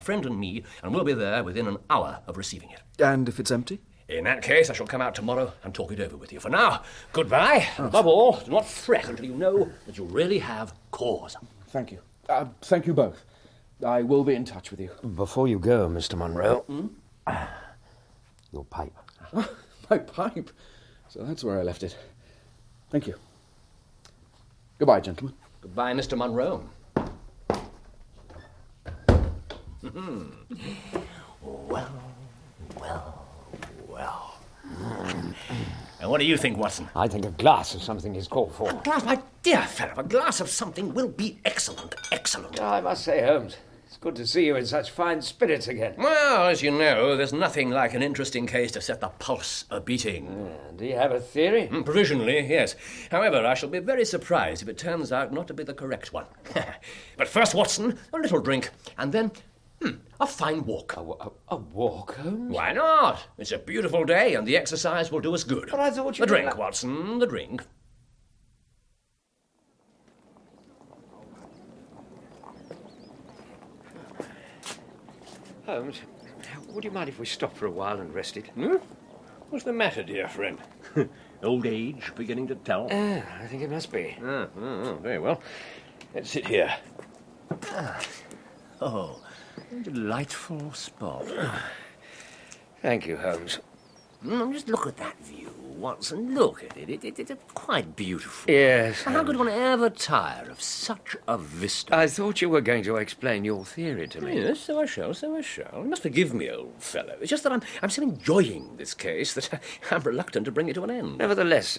friend and me, and we'll be there within an hour of receiving it. And if it's empty? In that case, I shall come out tomorrow and talk it over with you. For now, goodbye. And above all, do not fret until you know that you really have cause. Thank you. Thank you both. I will be in touch with you. Before you go, Mr. Munro, your pipe. My pipe? So that's where I left it. Thank you. Goodbye, gentlemen. Goodbye, Mr. Munro. Well. And what do you think, Watson? I think a glass of something is called for. A glass, my dear fellow, a glass of something will be excellent. I must say, Holmes, it's good to see you in such fine spirits again. Well, as you know, there's nothing like an interesting case to set the pulse a-beating. Do you have a theory? Provisionally, yes. However, I shall be very surprised if it turns out not to be the correct one. But first, Watson, a little drink, and then a fine walk. A walk, Holmes? Why not? It's a beautiful day, and the exercise will do us good. But I thought you... The drink, Watson, the drink. Holmes, would you mind if we stop for a while and rested? What's the matter, dear friend? Old age beginning to tell? I think it must be. Very well. Let's sit here. Oh, delightful spot. Thank you, Holmes. Just look at that view, Watson. Look at it. It's quite beautiful. Yes. How could one ever tire of such a vista? I thought you were going to explain your theory to me. Yes, so I shall. You must forgive me, old fellow. It's just that I'm so enjoying this case that I'm reluctant to bring it to an end. Nevertheless,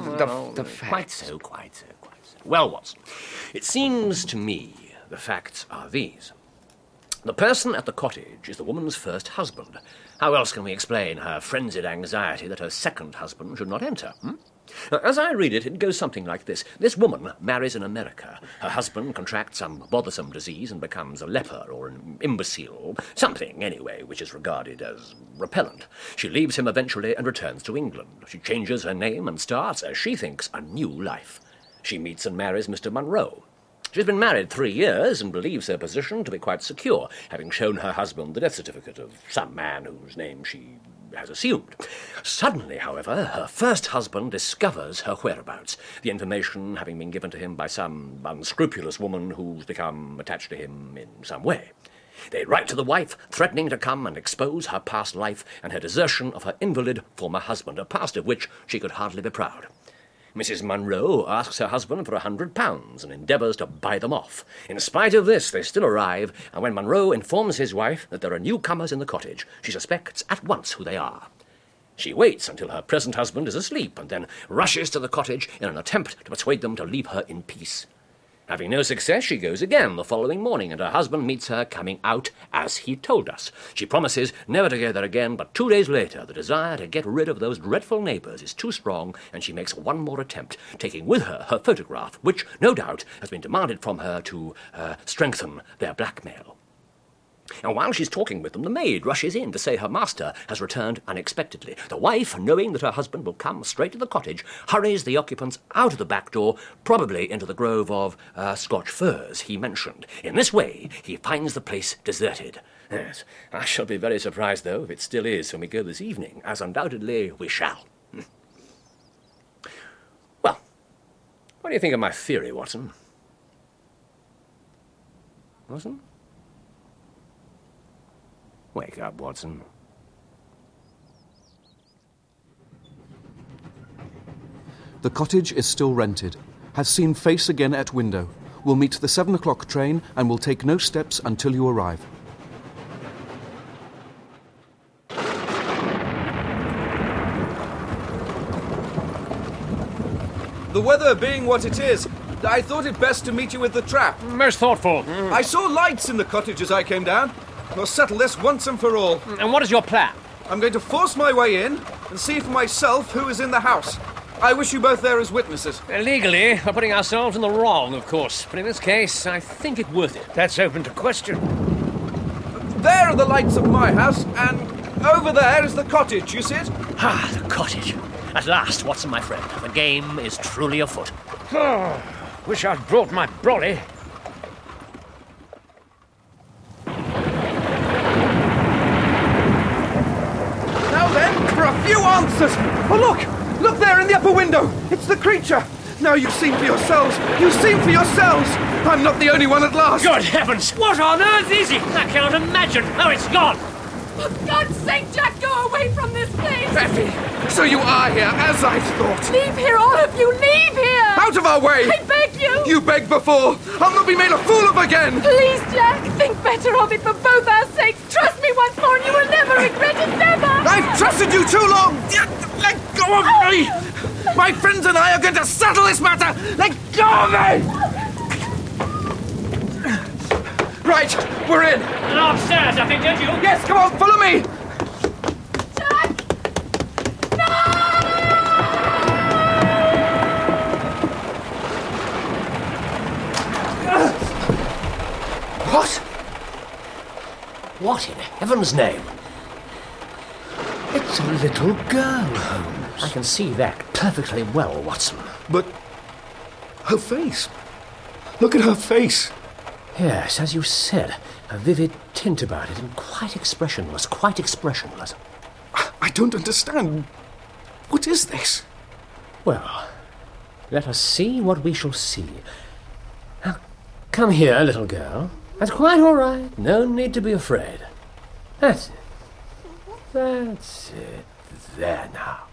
the facts... Quite so. Well, Watson, it seems to me the facts are these. The person at the cottage is the woman's first husband. How else can we explain her frenzied anxiety that her second husband should not enter? Now, as I read it, it goes something like this. This woman marries in America. Her husband contracts some bothersome disease and becomes a leper or an imbecile, something, anyway, which is regarded as repellent. She leaves him eventually and returns to England. She changes her name and starts, as she thinks, a new life. She meets and marries Mr. Munro. She's been married 3 years and believes her position to be quite secure, having shown her husband the death certificate of some man whose name she has assumed. Suddenly, however, her first husband discovers her whereabouts, the information having been given to him by some unscrupulous woman who's become attached to him in some way. They write to the wife, threatening to come and expose her past life and her desertion of her invalid former husband, a past of which she could hardly be proud. Mrs. Munro asks her husband for £100 and endeavours to buy them off. In spite of this, they still arrive, and when Munro informs his wife that there are newcomers in the cottage, she suspects at once who they are. She waits until her present husband is asleep and then rushes to the cottage in an attempt to persuade them to leave her in peace. Having no success, she goes again the following morning, and her husband meets her coming out as he told us. She promises never to go there again, but 2 days later, the desire to get rid of those dreadful neighbours is too strong, and she makes one more attempt, taking with her her photograph, which, no doubt, has been demanded from her to strengthen their blackmail. And while she's talking with them, the maid rushes in to say her master has returned unexpectedly. The wife, knowing that her husband will come straight to the cottage, hurries the occupants out of the back door, probably into the grove of Scotch firs he mentioned. In this way, he finds the place deserted. Yes, I shall be very surprised, though, if it still is when we go this evening, as undoubtedly we shall. Well, what do you think of my theory, Watson? Watson? Wake up, Watson. The cottage is still rented. Has seen face again at window. Will meet the 7 o'clock train and will take no steps until you arrive. The weather being what it is, I thought it best to meet you with the trap. Most thoughtful. I saw lights in the cottage as I came down. We'll settle this once and for all. And what is your plan? I'm going to force my way in and see for myself who is in the house. I wish you both there as witnesses. Legally, we're putting ourselves in the wrong, of course. But in this case, I think it worth it. That's open to question. There are the lights of my house, and over there is the cottage, you see it? Ah, the cottage. At last, Watson, my friend. The game is truly afoot. Oh, wish I'd brought my brolly. Nonsense! Oh, look! Look there in the upper window! It's the creature! Now you've seen for yourselves! You've seen for yourselves! I'm not the only one at last! Good heavens! What on earth is it? I can't imagine how it's gone! For God's sake, Jack, go away from this place! Effie, so you are here, as I thought! Leave here, all of you! Leave here! Out of our way! I beg you! You begged before! I'll not be made a fool of again! Please, Jack, think better of it for both our sakes! Trust me once more and you will never regret it, never! I've trusted you too long! Let go of me! My friends and I are going to settle this matter! Let go of me! Right, we're in! And upstairs, I think, don't you? Yes, come on, follow me! Jack! What? What in heaven's name? It's a little girl, Holmes. I can see that perfectly well, Watson. But her face. Look at her face. Yes, as you said, a vivid tint about it, and quite expressionless, quite expressionless. I don't understand. What is this? Well, let us see what we shall see. Now, come here, little girl. That's quite all right. No need to be afraid. That's it. That's it. There now.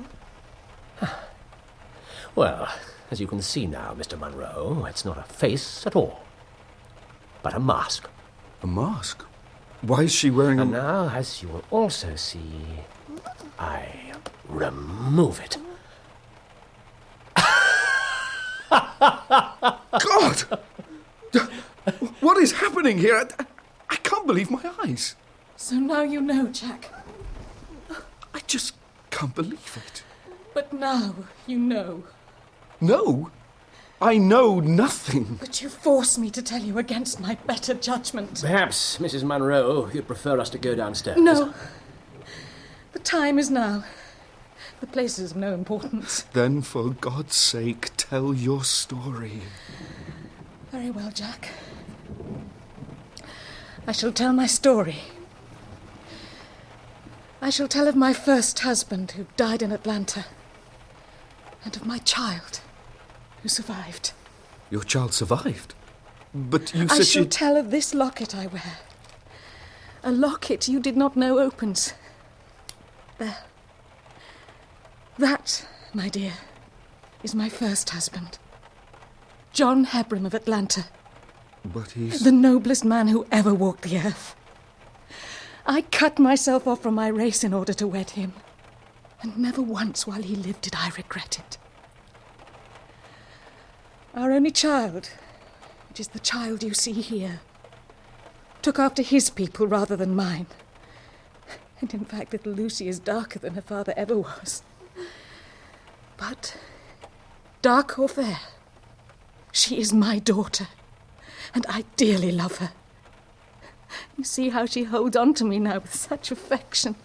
Well, as you can see now, Mr. Munro, it's not a face at all, but a mask. A mask? Why is she wearing And now, as you will also see, I remove it. God! What is happening here? I can't believe my eyes. So now you know, Jack. I just can't believe it. But now you know. No, I know nothing. But you force me to tell you against my better judgment. Perhaps, Mrs. Munro, you'd prefer us to go downstairs. No. The time is now. The place is of no importance. Then, for God's sake, tell your story. Very well, Jack. I shall tell my story. I shall tell of my first husband who died in Atlanta, and of my child who survived. Your child survived? But you I said shall tell of this locket I wear. A locket you did not know opens. There. That, my dear, is my first husband. John Hebram of Atlanta. But he's... The noblest man who ever walked the earth. I cut myself off from my race in order to wed him. And never once while he lived did I regret it. Our only child, which is the child you see here, took after his people rather than mine. And in fact, little Lucy is darker than her father ever was. But, dark or fair, she is my daughter, and I dearly love her. You see how she holds on to me now with such affection.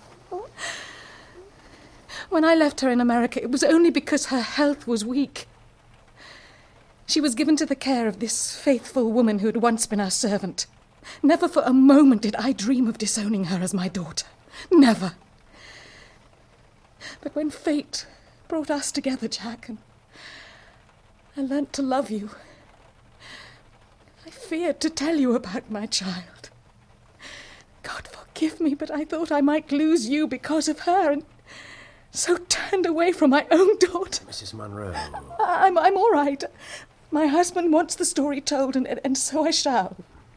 When I left her in America, it was only because her health was weak. She was given to the care of this faithful woman who had once been our servant. Never for a moment did I dream of disowning her as my daughter. Never. But when fate brought us together, Jack, and I learnt to love you, I feared to tell you about my child. God forgive me, but I thought I might lose you because of her, and so turned away from my own daughter. Mrs. Munro. I'm all right. My husband wants the story told, and so I shall.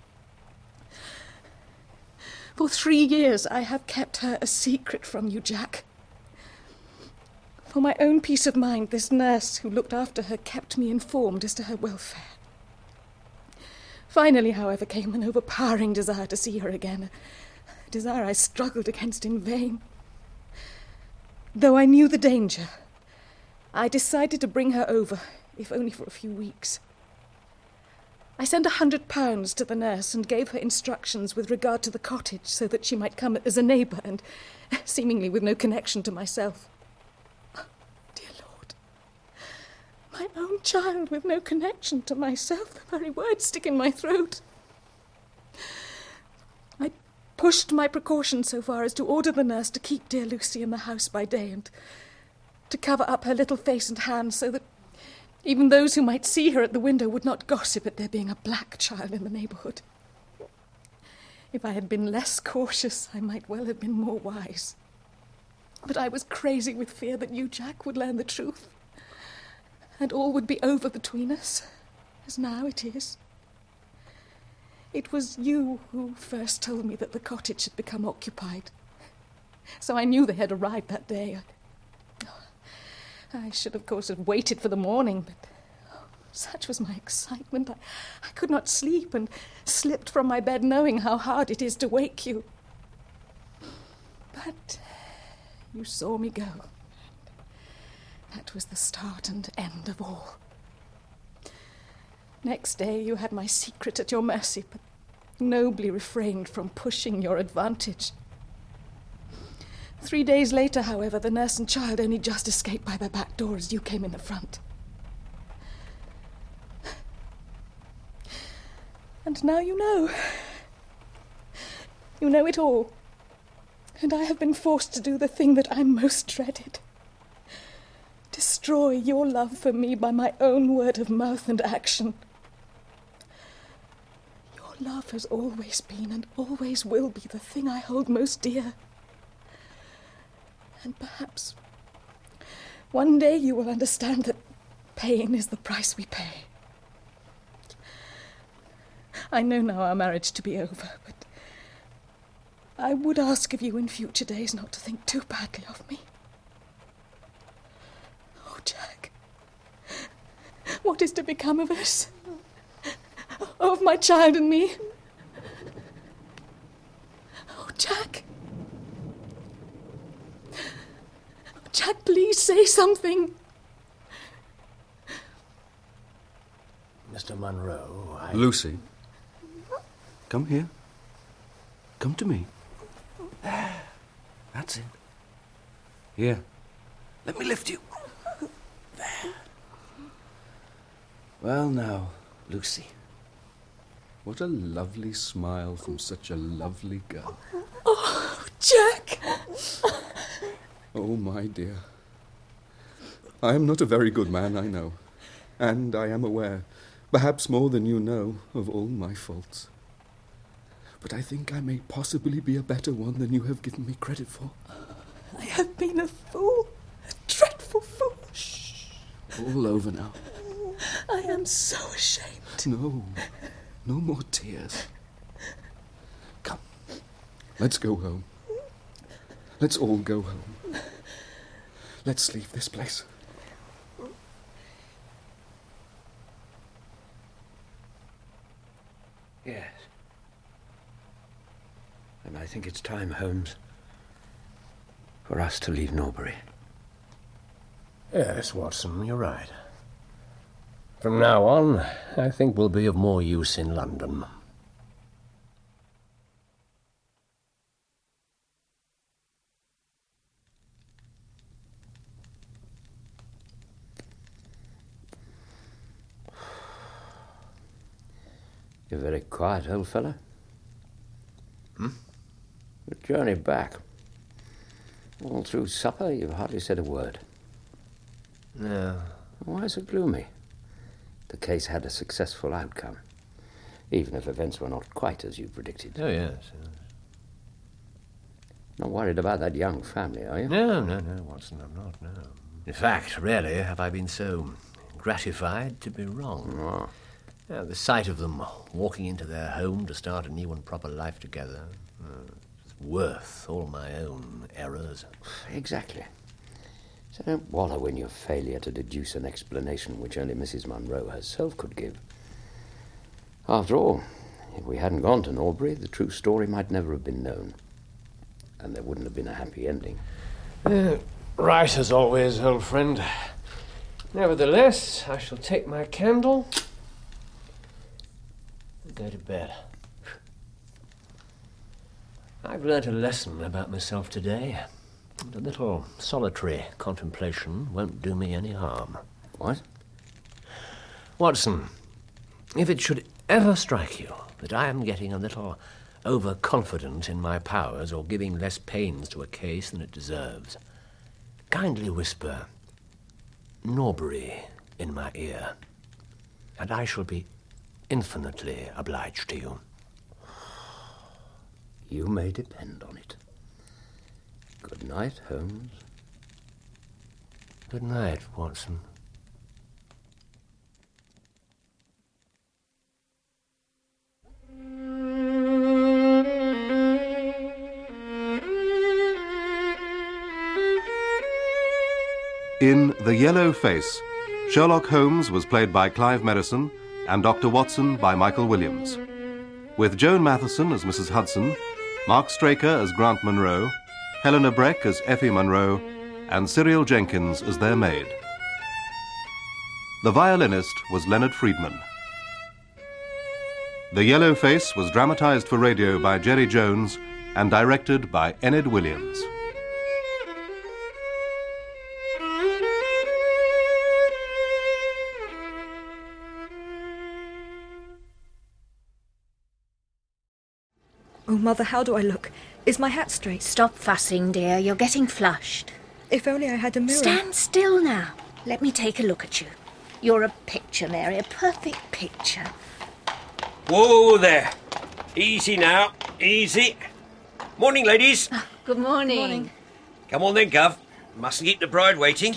For 3 years I have kept her a secret from you, Jack. For my own peace of mind, this nurse who looked after her kept me informed as to her welfare. Finally, however, came an overpowering desire to see her again, a desire I struggled against in vain. Though I knew the danger, I decided to bring her over, if only for a few weeks. I sent £100 to the nurse and gave her instructions with regard to the cottage so that she might come as a neighbour and seemingly with no connection to myself. Oh, dear Lord, my own child with no connection to myself, the very words stick in my throat. I pushed my precautions so far as to order the nurse to keep dear Lucy in the house by day and to cover up her little face and hands so that even those who might see her at the window would not gossip at there being a black child in the neighbourhood. If I had been less cautious, I might well have been more wise. But I was crazy with fear that you, Jack, would learn the truth, and all would be over between us, as now it is. It was you who first told me that the cottage had become occupied, so I knew they had arrived that day. I should, of course, have waited for the morning, but such was my excitement. I could not sleep and slipped from my bed knowing how hard it is to wake you. But you saw me go. That was the start and end of all. Next day you had my secret at your mercy, but nobly refrained from pushing your advantage. 3 days later, however, the nurse and child only just escaped by the back door as you came in the front. And now you know. You know it all. And I have been forced to do the thing that I most dreaded. Destroy your love for me by my own word of mouth and action. Your love has always been and always will be the thing I hold most dear. And perhaps one day you will understand that pain is the price we pay. I know now our marriage to be over, but I would ask of you in future days not to think too badly of me. Oh, Jack, what is to become of us? Of my child and me? Oh, Jack. Jack, please say something. Mr. Munro, Lucy, come here. Come to me. That's it. Here, let me lift you. There. Well now, Lucy. What a lovely smile from such a lovely girl. Oh, Jack! Oh, my dear. I am not a very good man, I know. And I am aware, perhaps more than you know, of all my faults. But I think I may possibly be a better one than you have given me credit for. I have been a fool. A dreadful fool. Shh. All over now. I am so ashamed. No. No more tears. Come. Let's go home. Let's all go home. Let's leave this place. Yes. And I think it's time, Holmes, for us to leave Norbury. Yes, Watson, you're right. From now on, I think we'll be of more use in London. You're very quiet, old fellow. The journey back. All through supper, you've hardly said a word. No. Why so gloomy? The case had a successful outcome, even if events were not quite as you predicted. Oh, yes. Not worried about that young family, are you? No, Watson, I'm not, no. In fact, rarely have I been so gratified to be wrong. Oh. The sight of them walking into their home to start a new and proper life together, it's worth all my own errors. Exactly. So don't wallow in your failure to deduce an explanation which only Mrs. Munro herself could give. After all, if we hadn't gone to Norbury, the true story might never have been known, and there wouldn't have been a happy ending. Right as always, old friend. Nevertheless, I shall take my candle and go to bed. I've learnt a lesson about myself today, and a little solitary contemplation won't do me any harm. What? Watson, if it should ever strike you that I am getting a little overconfident in my powers or giving less pains to a case than it deserves. Kindly whisper Norbury in my ear, and I shall be infinitely obliged to you. You may depend on it. Good night, Holmes. Good night, Watson. In The Yellow Face, Sherlock Holmes was played by Clive Merrison and Dr. Watson by Michael Williams, with Joan Matheson as Mrs. Hudson, Mark Straker as Grant Munro, Helena Breck as Effie Munro, and Cyril Jenkins as their maid. The violinist was Leonard Friedman. The Yellow Face was dramatized for radio by Jerry Jones and directed by Enid Williams. Oh, Mother, how do I look? Is my hat straight? Stop fussing, dear. You're getting flushed. If only I had a mirror. Stand still now. Let me take a look at you. You're a picture, Mary, a perfect picture. Whoa there. Easy now. Easy. Morning, ladies. Oh, good morning. Morning. Come on then, Gov. Mustn't keep the bride waiting.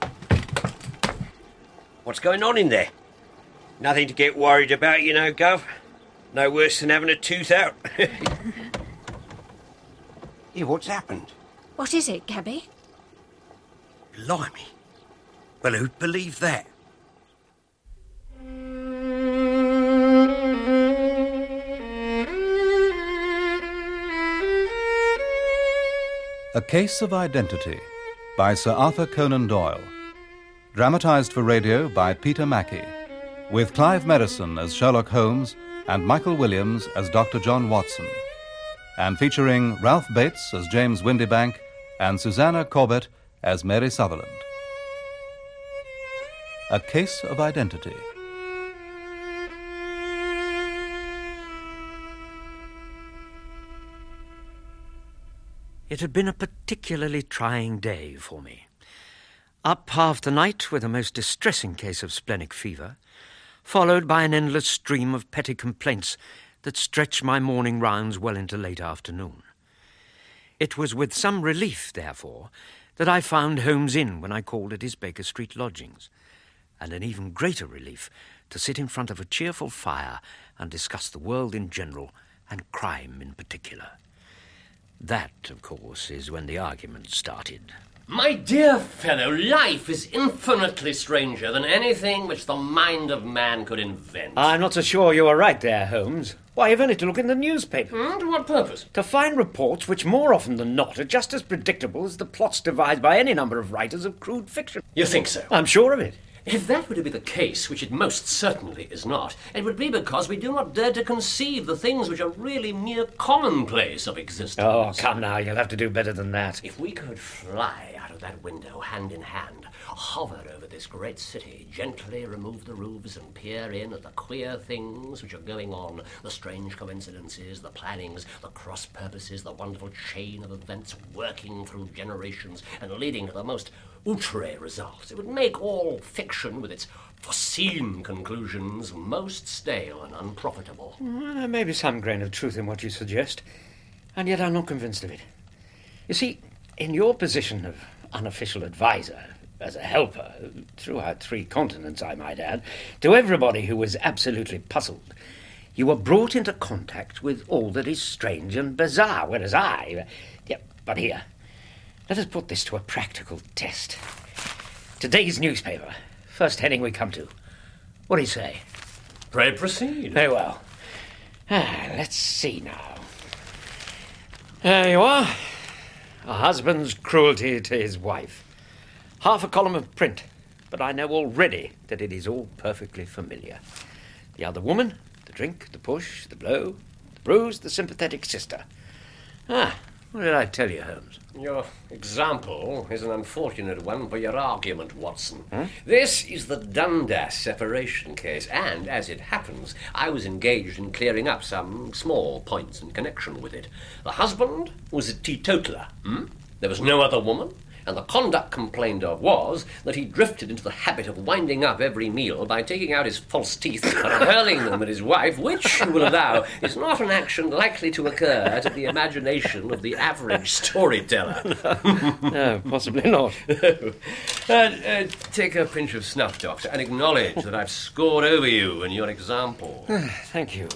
What's going on in there? Nothing to get worried about, you know, Gov. No worse than having a tooth out. Here, what's happened? What is it, Gabby? Blimey. Well, who'd believe that? A Case of Identity by Sir Arthur Conan Doyle. Dramatized for radio by Peter Mackie, with Clive Merrison as Sherlock Holmes and Michael Williams as Dr. John Watson, and featuring Ralph Bates as James Windybank and Susanna Corbett as Mary Sutherland. A Case of Identity. It had been a particularly trying day for me. Up half the night with a most distressing case of splenic fever, followed by an endless stream of petty complaints that stretched my morning rounds well into late afternoon. It was with some relief, therefore, that I found Holmes in when I called at his Baker Street lodgings, and an even greater relief to sit in front of a cheerful fire and discuss the world in general and crime in particular. That, of course, is when the argument started. My dear fellow, life is infinitely stranger than anything which the mind of man could invent. I'm not so sure you are right there, Holmes. Why, you've only to look in the newspaper. To what purpose? To find reports which, more often than not, are just as predictable as the plots devised by any number of writers of crude fiction. You think so? I'm sure of it. If that were to be the case, which it most certainly is not, it would be because we do not dare to conceive the things which are really mere commonplace of existence. Oh, come now, you'll have to do better than that. If we could fly out of that window, hand in hand, hover over this great city, gently remove the roofs and peer in at the queer things which are going on, the strange coincidences, the plannings, the cross-purposes, the wonderful chain of events working through generations and leading to the most outre results, it would make all fiction with its foreseen conclusions most stale and unprofitable. Well, there may be some grain of truth in what you suggest, and yet I'm not convinced of it. You see, in your position of unofficial advisor, as a helper, throughout 3 continents, I might add, to everybody who was absolutely puzzled, you were brought into contact with all that is strange and bizarre, whereas I... But here, let us put this to a practical test. Today's newspaper, first heading we come to. What do you say? Pray proceed. Very well. Let's see now. There you are. A husband's cruelty to his wife. Half a column of print, but I know already that it is all perfectly familiar. The other woman, the drink, the push, the blow, the bruise, the sympathetic sister. What did I tell you, Holmes? Your example is an unfortunate one for your argument, Watson. This is the Dundas separation case, and, as it happens, I was engaged in clearing up some small points in connection with it. The husband was a teetotaler. There was no other woman, and the conduct complained of was that he drifted into the habit of winding up every meal by taking out his false teeth and hurling them at his wife, which, you will allow, is not an action likely to occur to the imagination of the average storyteller. No, possibly not. Take a pinch of snuff, Doctor, and acknowledge that I've scored over you in your example. Thank you.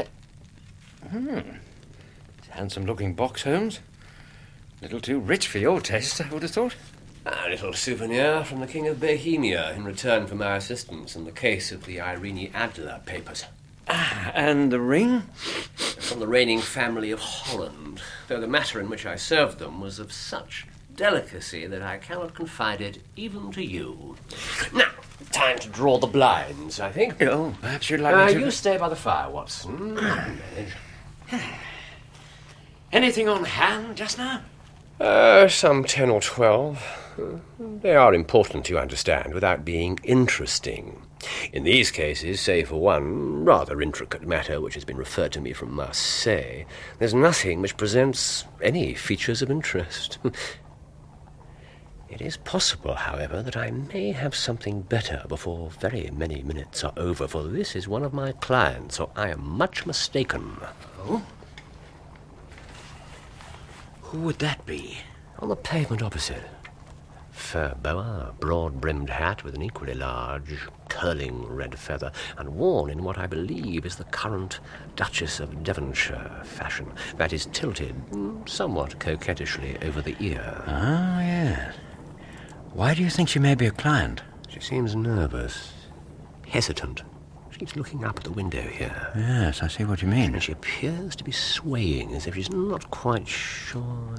It's a handsome-looking box, Holmes. A little too rich for your taste, I would have thought. A little souvenir from the King of Bohemia in return for my assistance in the case of the Irene Adler papers. And the ring? From the reigning family of Holland, though the matter in which I served them was of such delicacy that I cannot confide it even to you. Now, time to draw the blinds, I think. Oh, perhaps you'd like me to... You stay by the fire, Watson. I can manage. Anything on hand just now? Some 10 or 12. They are important, you understand, without being interesting. In these cases, say for one rather intricate matter which has been referred to me from Marseille, there's nothing which presents any features of interest. It is possible, however, that I may have something better before very many minutes are over, for this is one of my clients, so I am much mistaken. Oh? Who would that be? On the pavement opposite. Fur boa, broad-brimmed hat with an equally large, curling red feather, and worn in what I believe is the current Duchess of Devonshire fashion. That is tilted somewhat coquettishly over the ear. Oh, yes. Why do you think she may be a client? She seems nervous, hesitant. She keeps looking up at the window here. Yes, I see what you mean. And she appears to be swaying as if she's not quite sure.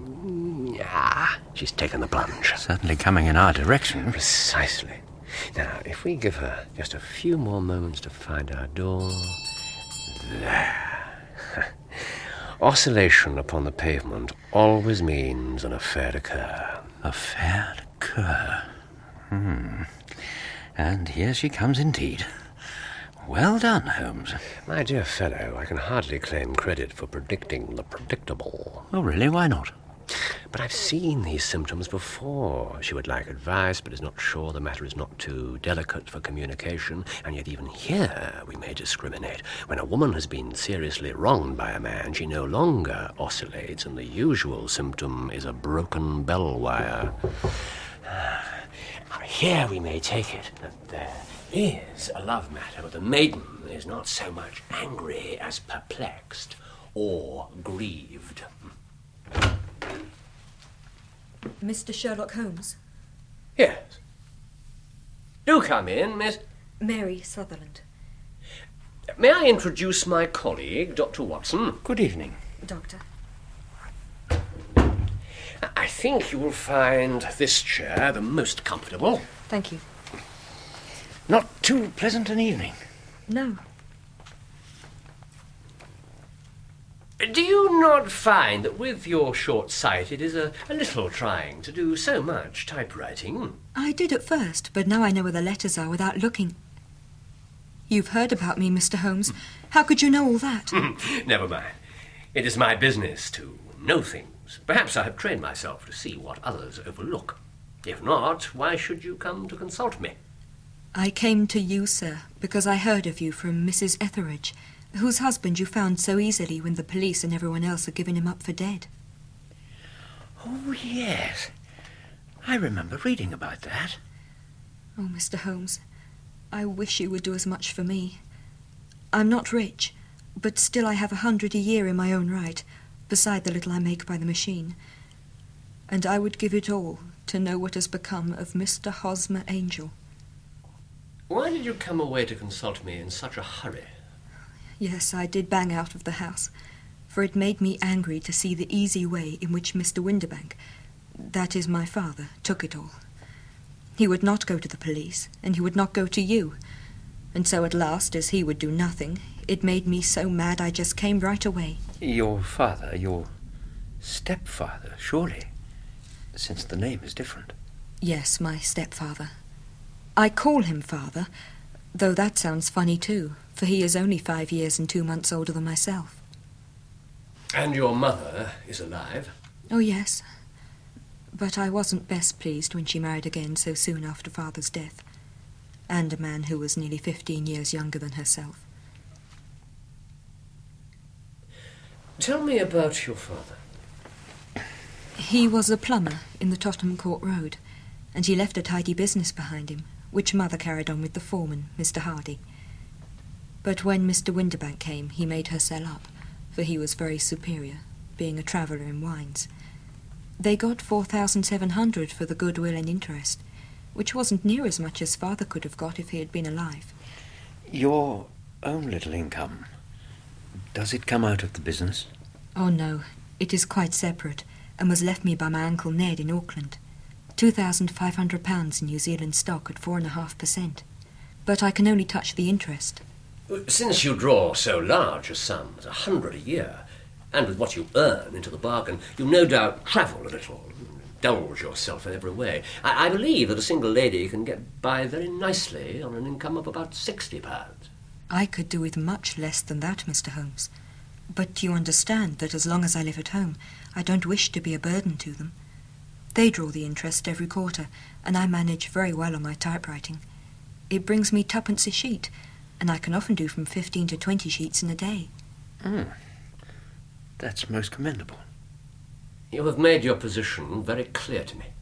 She's taken the plunge. Certainly coming in our direction. Precisely. Now, if we give her just a few more moments to find our door... There. Oscillation upon the pavement always means an affair d'occur. Affair d'occur. And here she comes indeed. Well done, Holmes. My dear fellow, I can hardly claim credit for predicting the predictable. Oh, really? Why not? But I've seen these symptoms before. She would like advice, but is not sure the matter is not too delicate for communication. And yet even here we may discriminate. When a woman has been seriously wronged by a man, she no longer oscillates, and the usual symptom is a broken bell wire. Here we may take it that there is a love matter, but the maiden is not so much angry as perplexed or grieved. Mr. Sherlock Holmes? Yes. Do come in, Miss... Mary Sutherland. May I introduce my colleague, Dr. Watson? Good evening. Doctor. I think you will find this chair the most comfortable. Thank you. Not too pleasant an evening? No. Do you not find that with your short sight it is a little trying to do so much typewriting? I did at first, but now I know where the letters are without looking. You've heard about me, Mr. Holmes. How could you know all that? Never mind. It is my business to know things. Perhaps I have trained myself to see what others overlook. If not, why should you come to consult me? I came to you, sir, because I heard of you from Mrs. Etheridge, whose husband you found so easily when the police and everyone else had given him up for dead. Oh, yes. I remember reading about that. Oh, Mr. Holmes, I wish you would do as much for me. I'm not rich, but still I have 100 a year in my own right, beside the little I make by the machine. And I would give it all to know what has become of Mr. Hosmer Angel. Why did you come away to consult me in such a hurry? Yes, I did bang out of the house, for it made me angry to see the easy way in which Mr. Windibank, that is my father, took it all. He would not go to the police, and he would not go to you. And so at last, as he would do nothing, it made me so mad I just came right away. Your father, your Stepfather, surely, since the name is different. Yes, my stepfather. I call him father, though that sounds funny too, for he is only 5 years and 2 months older than myself. And your mother is alive? Oh, yes. But I wasn't best pleased when she married again so soon after father's death, and a man who was nearly 15 years younger than herself. Tell me about your father. He was a plumber in the Tottenham Court Road, and he left a tidy business behind him, which Mother carried on with the foreman, Mr. Hardy. But when Mr. Winterbank came, he made her sell up, for he was very superior, being a traveller in wines. They got $4,700 for the goodwill and interest, which wasn't near as much as Father could have got if he had been alive. Your own little income, does it come out of the business? Oh, no. It is quite separate, and was left me by my Uncle Ned in Auckland. £2,500 in New Zealand stock at 4.5%. But I can only touch the interest. Since you draw so large a sum as $100 a year, and with what you earn into the bargain, you no doubt travel a little, indulge yourself in every way. I believe that a single lady can get by very nicely on an income of about £60. I could do with much less than that, Mr. Holmes. But you understand that as long as I live at home, I don't wish to be a burden to them. They draw the interest every quarter, and I manage very well on my typewriting. It brings me 2p a sheet, and I can often do from 15 to 20 sheets in a day. That's most commendable. You have made your position very clear to me.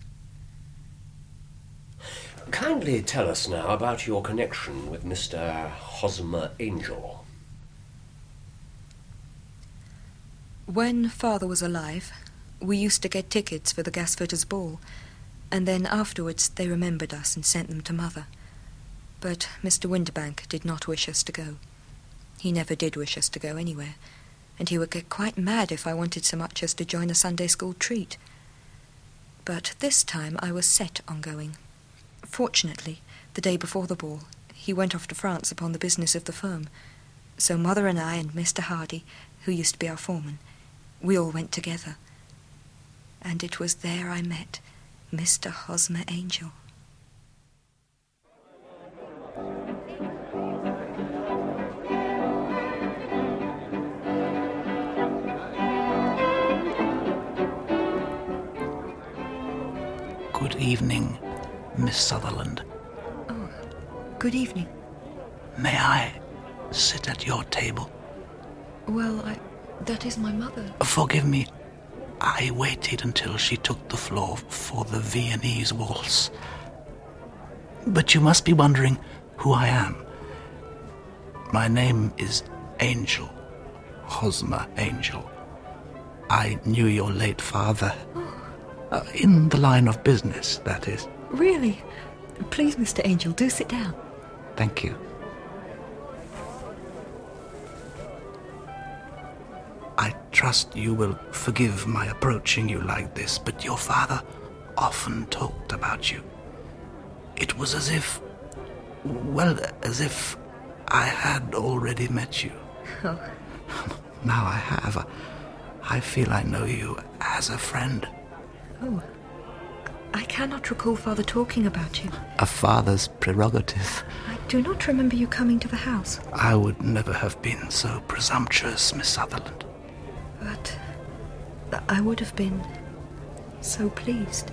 Kindly tell us now about your connection with Mr. Hosmer Angel. When Father was alive, we used to get tickets for the Gasfitters' ball, and then afterwards they remembered us and sent them to Mother. But Mr. Winterbank did not wish us to go. He never did wish us to go anywhere, and he would get quite mad if I wanted so much as to join a Sunday school treat. But this time I was set on going. Fortunately, the day before the ball, he went off to France upon the business of the firm. So Mother and I and Mr. Hardy, who used to be our foreman, we all went together. And it was there I met Mr. Hosmer Angel. Good evening, Miss Sutherland. Oh, good evening. May I sit at your table? Well, that is my mother. Forgive me. I waited until she took the floor for the Viennese waltz. But you must be wondering who I am. My name is Angel. Hosmer Angel. I knew your late father. In the line of business, that is. Really? Please, Mr. Angel, do sit down. Thank you. I trust you will forgive my approaching you like this, but your father often talked about you. It was as if I had already met you. Oh. Now I have. I feel I know you as a friend. Oh, I cannot recall Father talking about you. A father's prerogative. I do not remember you coming to the house. I would never have been so presumptuous, Miss Sutherland. But I would have been so pleased.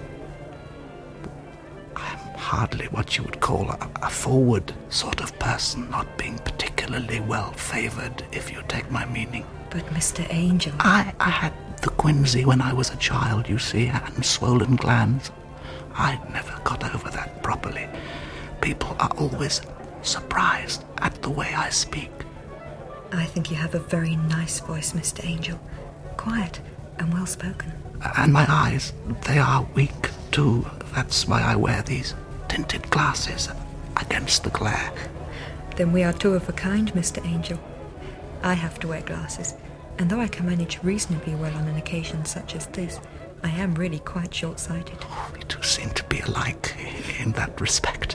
I'm hardly what you would call a forward sort of person, not being particularly well-favoured, if you take my meaning. But Mr. Angel... I had the quinsy when I was a child, you see, and swollen glands. I never got over that properly. People are always surprised at the way I speak. I think you have a very nice voice, Mr. Angel. Quiet and well-spoken. And my eyes, they are weak, too. That's why I wear these tinted glasses against the glare. Then we are two of a kind, Mr. Angel. I have to wear glasses, and though I can manage reasonably well on an occasion such as this, I am really quite short-sighted. We two seem to be alike in that respect.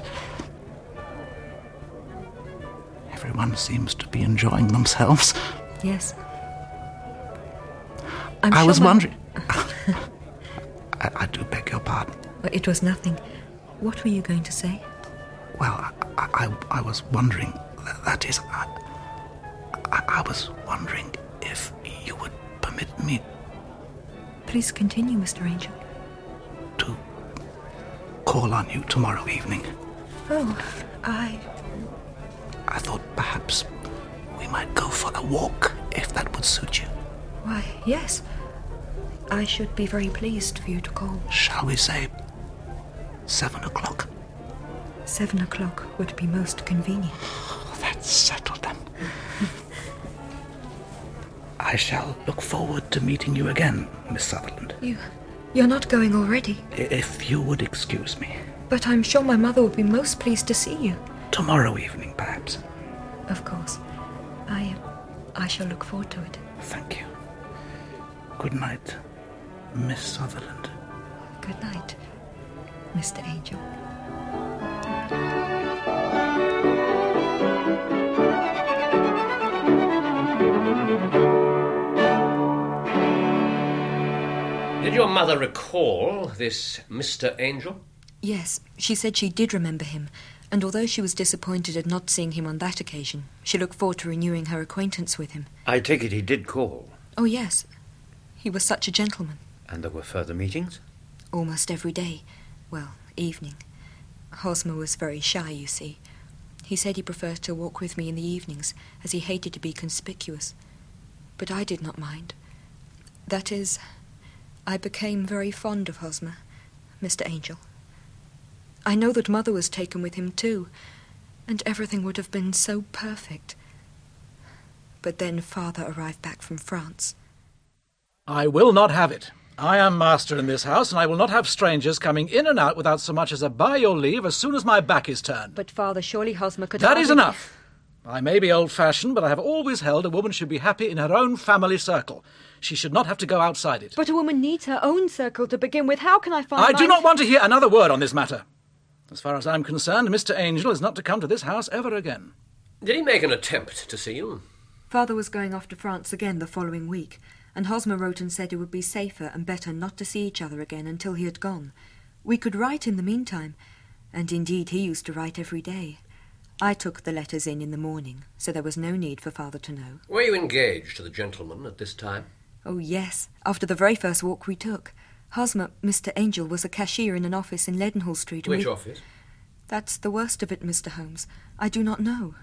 Everyone seems to be enjoying themselves. Yes. I was wondering... I do beg your pardon. It was nothing. What were you going to say? Well, I was wondering, that is, I was wondering if you would permit me Please continue, Mr. Angel. to call on you tomorrow evening. Oh, I thought perhaps we might go for a walk, if that would suit you. Why, yes. I should be very pleased for you to call. Shall we say 7 o'clock? 7 o'clock would be most convenient. That's settled then. I shall look forward to meeting you again, Miss Sutherland. You're not going already? If you would excuse me. But I'm sure my mother would be most pleased to see you. Tomorrow evening, perhaps. Of course. I shall look forward to it. Thank you. Good night, Miss Sutherland. Good night, Mr. Angel. Did your mother recall this Mr. Angel? Yes, she said she did remember him, and although she was disappointed at not seeing him on that occasion, she looked forward to renewing her acquaintance with him. I take it he did call. Oh, yes. He was such a gentleman. And there were further meetings? Almost every day. Well, evening. Hosmer was very shy, you see. He said he preferred to walk with me in the evenings, as he hated to be conspicuous. But I did not mind. That is, I became very fond of Hosmer, Mr. Angel. I know that Mother was taken with him too, and everything would have been so perfect. But then Father arrived back from France. I will not have it. I am master in this house, and I will not have strangers coming in and out without so much as a by your leave as soon as my back is turned. But, Father, surely Hosmer could... That is enough. I may be old-fashioned, but I have always held a woman should be happy in her own family circle. She should not have to go outside it. But a woman needs her own circle to begin with. How can I find I do not want to hear another word on this matter. As far as I'm concerned, Mr. Angel is not to come to this house ever again. Did he make an attempt to see you? Father was going off to France again the following week, and Hosmer wrote and said it would be safer and better not to see each other again until he had gone. We could write in the meantime, and indeed he used to write every day. I took the letters in the morning, so there was no need for Father to know. Were you engaged to the gentleman at this time? Oh, yes, after the very first walk we took. Hosmer, Mr. Angel, was a cashier in an office in Leadenhall Street. Which office? That's the worst of it, Mr. Holmes. I do not know.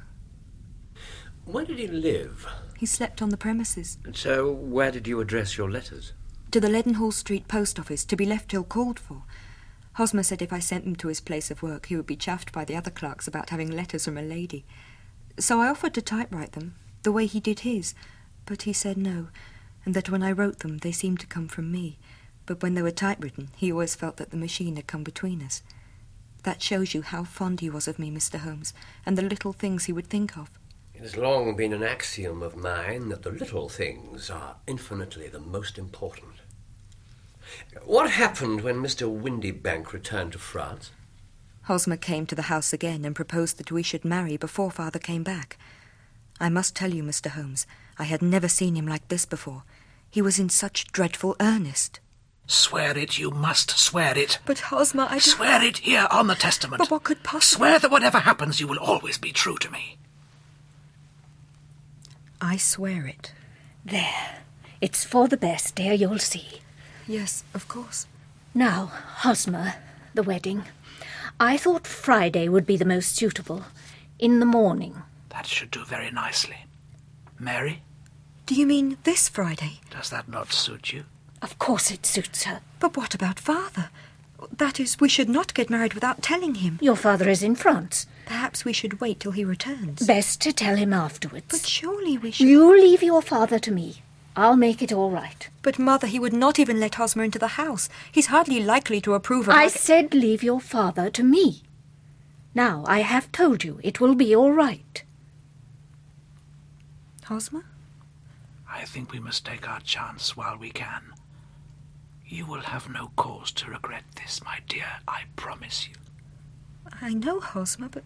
Where did he live? He slept on the premises. And so, where did you address your letters? To the Leadenhall Street post office, to be left till called for. Hosmer said if I sent them to his place of work, he would be chaffed by the other clerks about having letters from a lady. So I offered to typewrite them, the way he did his, but he said no, and that when I wrote them, they seemed to come from me. But when they were typewritten, he always felt that the machine had come between us. That shows you how fond he was of me, Mr. Holmes, and the little things he would think of. It has long been an axiom of mine that the little things are infinitely the most important. What happened when Mr. Windybank returned to France? Hosmer came to the house again and proposed that we should marry before Father came back. I must tell you, Mr. Holmes, I had never seen him like this before. He was in such dreadful earnest. Swear it, you must swear it. But Hosmer, I... Swear it here on the testament. But what could possibly... Swear that whatever happens, you will always be true to me. I swear it. There. It's for the best, dear, you'll see. Yes, of course. Now, Hosmer, the wedding. I thought Friday would be the most suitable. In the morning. That should do very nicely. Mary? Do you mean this Friday? Does that not suit you? Of course it suits her. But what about Father? That is, we should not get married without telling him. Your father is in France. Perhaps we should wait till he returns. Best to tell him afterwards. But surely we should... You leave your father to me. I'll make it all right. But, Mother, he would not even let Hosmer into the house. He's hardly likely to approve of... I said leave your father to me. Now, I have told you it will be all right. Hosmer? I think we must take our chance while we can. You will have no cause to regret this, my dear, I promise you. I know, Hosmer, but...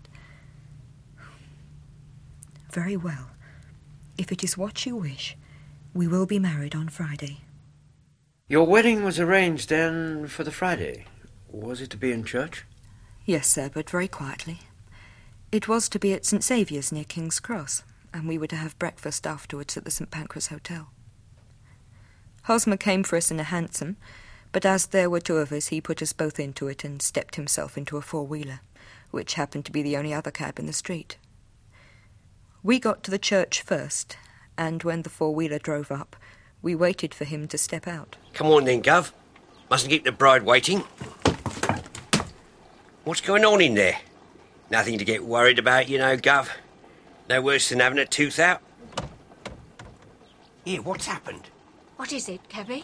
Very well. If it is what you wish, we will be married on Friday. Your wedding was arranged, then, for the Friday. Was it to be in church? Yes, sir, but very quietly. It was to be at St. Saviour's near King's Cross, and we were to have breakfast afterwards at the St. Pancras Hotel. Hosmer came for us in a hansom, but as there were two of us, he put us both into it and stepped himself into a four-wheeler, which happened to be the only other cab in the street. We got to the church first, and when the four-wheeler drove up, we waited for him to step out. Come on then, Gov. Mustn't keep the bride waiting. What's going on in there? Nothing to get worried about, you know, Gov. No worse than having a tooth out. Here, what's happened? What is it, Cabby?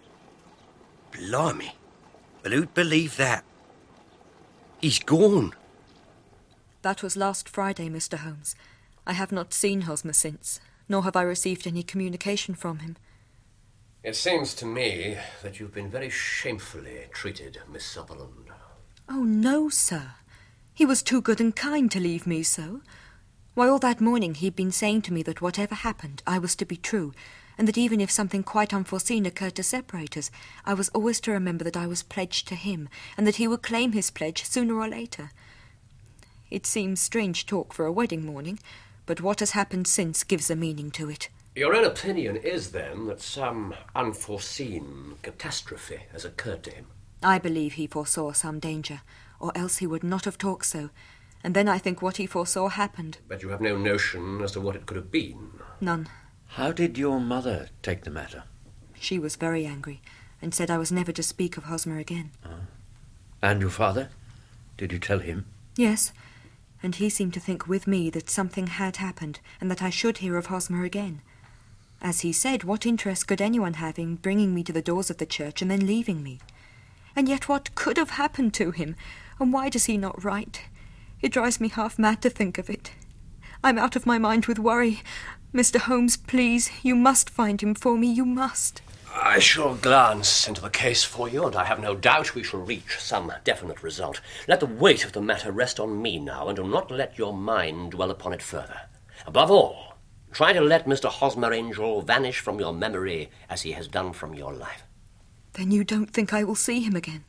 Blimey. Well, who'd believe that? He's gone. That was last Friday, Mr. Holmes. I have not seen Hosmer since, nor have I received any communication from him. It seems to me that you've been very shamefully treated, Miss Sutherland. Oh, no, sir. He was too good and kind to leave me so. Why, all that morning he'd been saying to me that whatever happened, I was to be true, and that even if something quite unforeseen occurred to separate us, I was always to remember that I was pledged to him, and that he would claim his pledge sooner or later. It seems strange talk for a wedding morning, but what has happened since gives a meaning to it. Your own opinion is, then, that some unforeseen catastrophe has occurred to him? I believe he foresaw some danger, or else he would not have talked so, and then I think what he foresaw happened. But you have no notion as to what it could have been? None. How did your mother take the matter? She was very angry, and said I was never to speak of Hosmer again. And your father? Did you tell him? Yes, and he seemed to think with me that something had happened, and that I should hear of Hosmer again. As he said, what interest could anyone have in bringing me to the doors of the church and then leaving me? And yet what could have happened to him? And why does he not write? It drives me half mad to think of it. I'm out of my mind with worry. Mr. Holmes, please, you must find him for me, you must. I shall glance into the case for you, and I have no doubt we shall reach some definite result. Let the weight of the matter rest on me now, and do not let your mind dwell upon it further. Above all, try to let Mr. Hosmer Angel vanish from your memory as he has done from your life. Then you don't think I will see him again?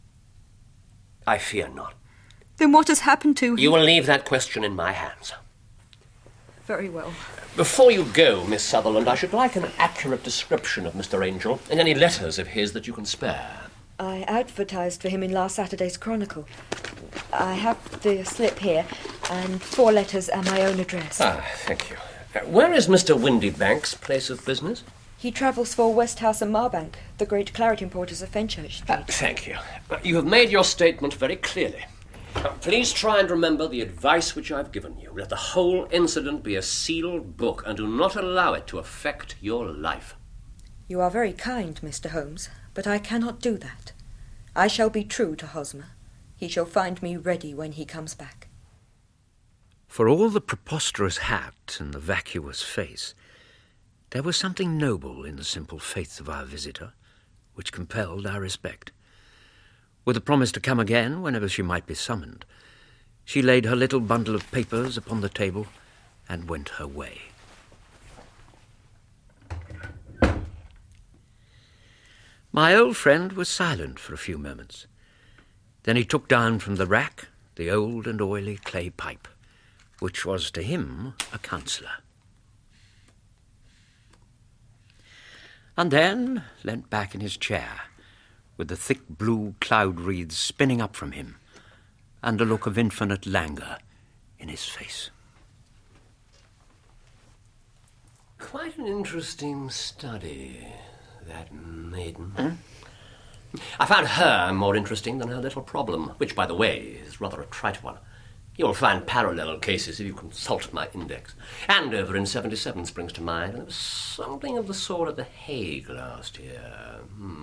I fear not. Then what has happened to him? You will leave that question in my hands. Very well. Before you go, Miss Sutherland, I should like an accurate description of Mr. Angel and any letters of his that you can spare. I advertised for him in last Saturday's Chronicle. I have the slip here, and 4 letters and my own address. Thank you. Where is Mr. Windybank's place of business? He travels for Westhouse and Marbank, the great claret importers of Fenchurch Street. Thank you. You have made your statement very clearly. Please try and remember the advice which I've given you. Let the whole incident be a sealed book, and do not allow it to affect your life. You are very kind, Mr. Holmes, but I cannot do that. I shall be true to Hosmer. He shall find me ready when he comes back. For all the preposterous hat and the vacuous face, there was something noble in the simple faith of our visitor, which compelled our respect. With a promise to come again whenever she might be summoned, she laid her little bundle of papers upon the table and went her way. My old friend was silent for a few moments. Then he took down from the rack the old and oily clay pipe, which was to him a counsellor. And then leant back in his chair, with the thick blue cloud wreaths spinning up from him, and a look of infinite languor in his face. Quite an interesting study, that maiden. I found her more interesting than her little problem, which, by the way, is rather a trite one. You'll find parallel cases if you consult my index. Andover in 77 springs to mind, and there was something of the sort at The Hague last year.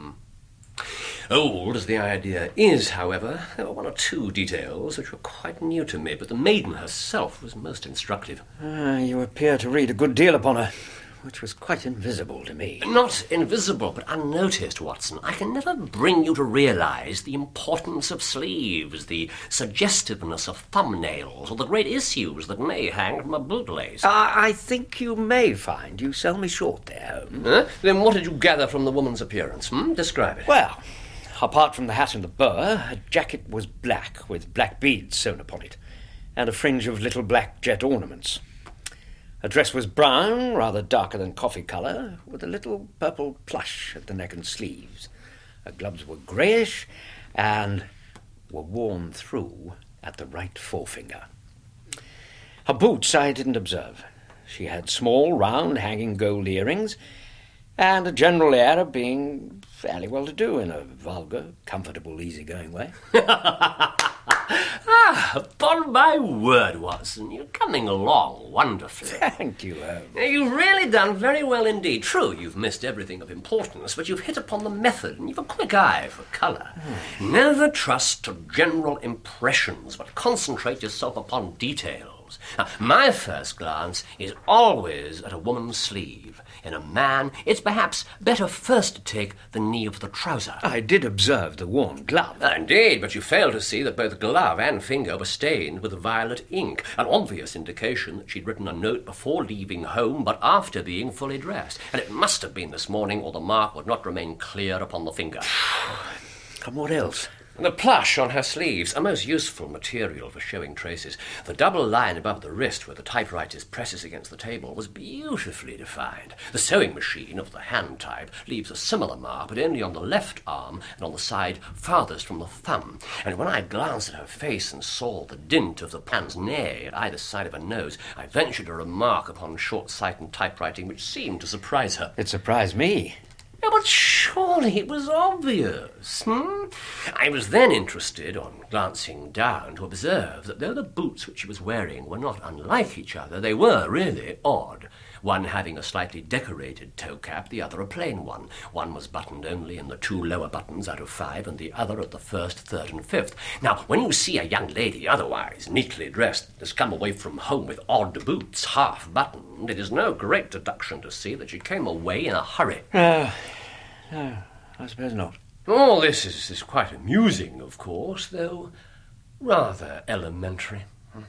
Old as the idea is, however, there were 1 or 2 details which were quite new to me, but the maiden herself was most instructive. You appear to read a good deal upon her. which was quite invisible to me. Not invisible, but unnoticed, Watson. I can never bring you to realise the importance of sleeves, the suggestiveness of thumbnails, or the great issues that may hang from a bootlace. I think you may find you sell me short there, Holmes. Then what did you gather from the woman's appearance? Describe it. Well, apart from the hat and the boa, her jacket was black, with black beads sewn upon it, and a fringe of little black jet ornaments. Her dress was brown, rather darker than coffee colour, with a little purple plush at the neck and sleeves. Her gloves were greyish and were worn through at the right forefinger. Her boots I didn't observe. She had small, round, hanging gold earrings, and a general air of being fairly well-to-do in a vulgar, comfortable, easy-going way. Upon my word, Watson, you're coming along wonderfully. Thank you, Holmes. You've really done very well indeed. True, you've missed everything of importance, but you've hit upon the method, and you've a quick eye for colour. Never trust to general impressions, but concentrate yourself upon details. Now, my first glance is always at a woman's sleeve. In a man, it's perhaps better first to take the knee of the trouser. I did observe the worn glove. Indeed, but you failed to see that both glove and finger were stained with violet ink, an obvious indication that she'd written a note before leaving home, but after being fully dressed. And it must have been this morning, or the mark would not remain clear upon the finger. And what else? The plush on her sleeves, a most useful material for showing traces. The double line above the wrist where the typewriter presses against the table was beautifully defined. The sewing machine of the hand type leaves a similar mark, but only on the left arm and on the side farthest from the thumb. And when I glanced at her face and saw the dint of the pince-nez at either side of her nose, I ventured a remark upon short-sighted typewriting which seemed to surprise her. It surprised me. Yeah, but surely it was obvious, I was then interested, on glancing down, to observe that though the boots which she was wearing were not unlike each other, they were really odd. One having a slightly decorated toe cap, the other a plain one. One was buttoned only in the 2 lower buttons out of 5, and the other at the 1st, 3rd, and 5th. Now, when you see a young lady otherwise neatly dressed has come away from home with odd boots, half buttoned, it is no great deduction to see that she came away in a hurry. No, I suppose not. All this is quite amusing, of course, though rather elementary.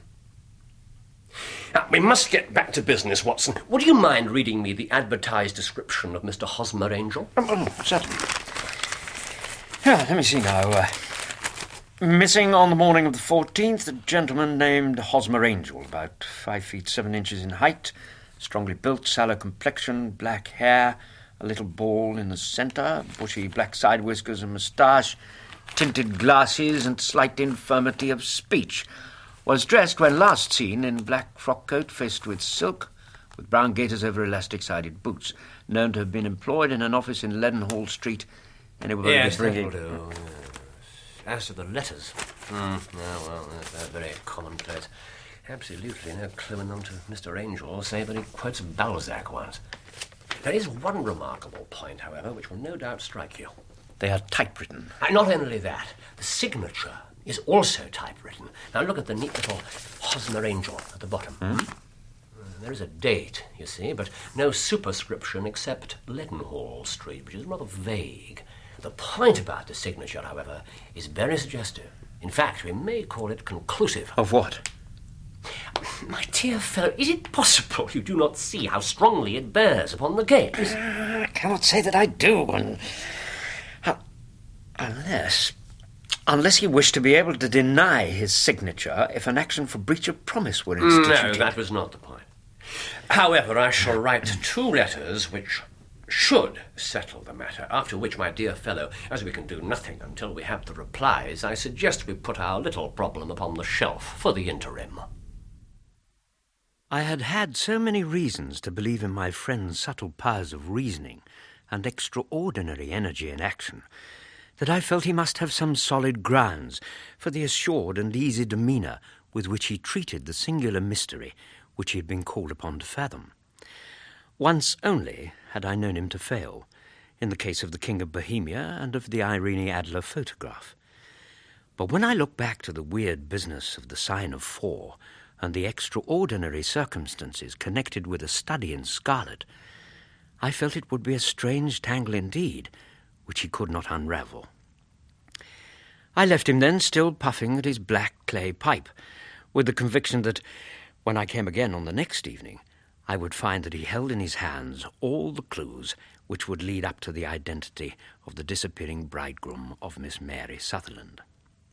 Now, we must get back to business, Watson. Would you mind reading me the advertised description of Mr. Hosmer Angel? Certainly. Let me see now. Missing on the morning of the 14th, a gentleman named Hosmer Angel, about 5 feet 7 inches in height, strongly built, sallow complexion, black hair, a little ball in the centre, bushy black side whiskers and moustache, tinted glasses and slight infirmity of speech. Was dressed when last seen in black frock coat faced with silk, with brown gaiters over elastic-sided boots, known to have been employed in an office in Leadenhall Street, and it would be bringing... Yes. As to the letters, well, they're very commonplace. Absolutely no clue in them to Mr. Angel, save that he quotes Balzac once. There is one remarkable point, however, which will no doubt strike you. They are typewritten. Not only that, the signature is also typewritten. Now look at the neat little Hosmer Angel at the bottom. There is a date, you see, but no superscription except Leadenhall Street, which is rather vague. The point about the signature, however, is very suggestive. In fact, we may call it conclusive. Of what? My dear fellow, is it possible you do not see how strongly it bears upon the case? I cannot say that I do, Unless he wished to be able to deny his signature if an action for breach of promise were instituted. No, that was not the point. However, I shall write 2 letters which should settle the matter, after which, my dear fellow, as we can do nothing until we have the replies, I suggest we put our little problem upon the shelf for the interim. I had had so many reasons to believe in my friend's subtle powers of reasoning and extraordinary energy in action that I felt he must have some solid grounds for the assured and easy demeanour with which he treated the singular mystery which he had been called upon to fathom. Once only had I known him to fail, in the case of the King of Bohemia and of the Irene Adler photograph. But when I look back to the weird business of the sign of 4 and the extraordinary circumstances connected with a study in scarlet, I felt it would be a strange tangle indeed, which he could not unravel. I left him then, still puffing at his black clay pipe, with the conviction that, when I came again on the next evening, I would find that he held in his hands all the clues which would lead up to the identity of the disappearing bridegroom of Miss Mary Sutherland.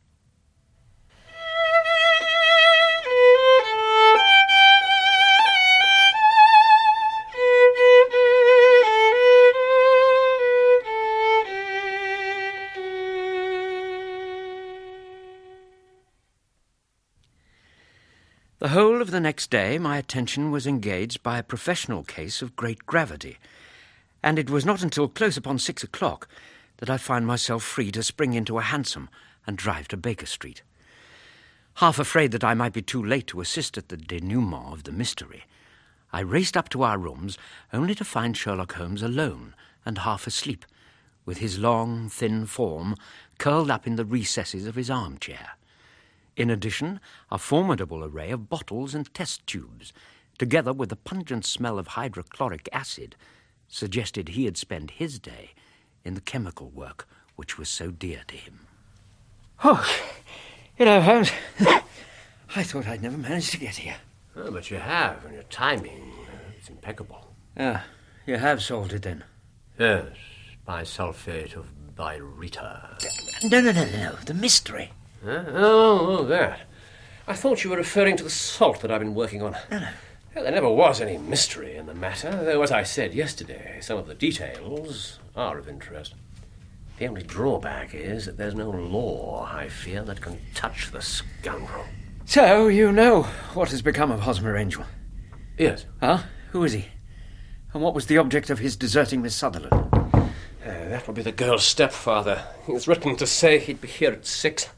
The whole of the next day my attention was engaged by a professional case of great gravity, and it was not until close upon 6 o'clock that I found myself free to spring into a hansom and drive to Baker Street. Half afraid that I might be too late to assist at the denouement of the mystery, I raced up to our rooms only to find Sherlock Holmes alone and half asleep, with his long, thin form curled up in the recesses of his armchair. In addition, a formidable array of bottles and test tubes, together with the pungent smell of hydrochloric acid, suggested he had spent his day in the chemical work which was so dear to him. Oh, you know, Holmes, I thought I'd never manage to get here. Oh, but you have, and your timing is impeccable. Ah, you have solved it then? Yes, bisulfate of birita. No, the mystery. Huh? Oh, that. I thought you were referring to the salt that I've been working on. No. Well, there never was any mystery in the matter, though, as I said yesterday, some of the details are of interest. The only drawback is that there's no law, I fear, that can touch the scoundrel. So, you know what has become of Hosmer Angel? Yes. Huh? Who is he? And what was the object of his deserting Miss Sutherland? That will be the girl's stepfather. He's written to say he'd be here at 6.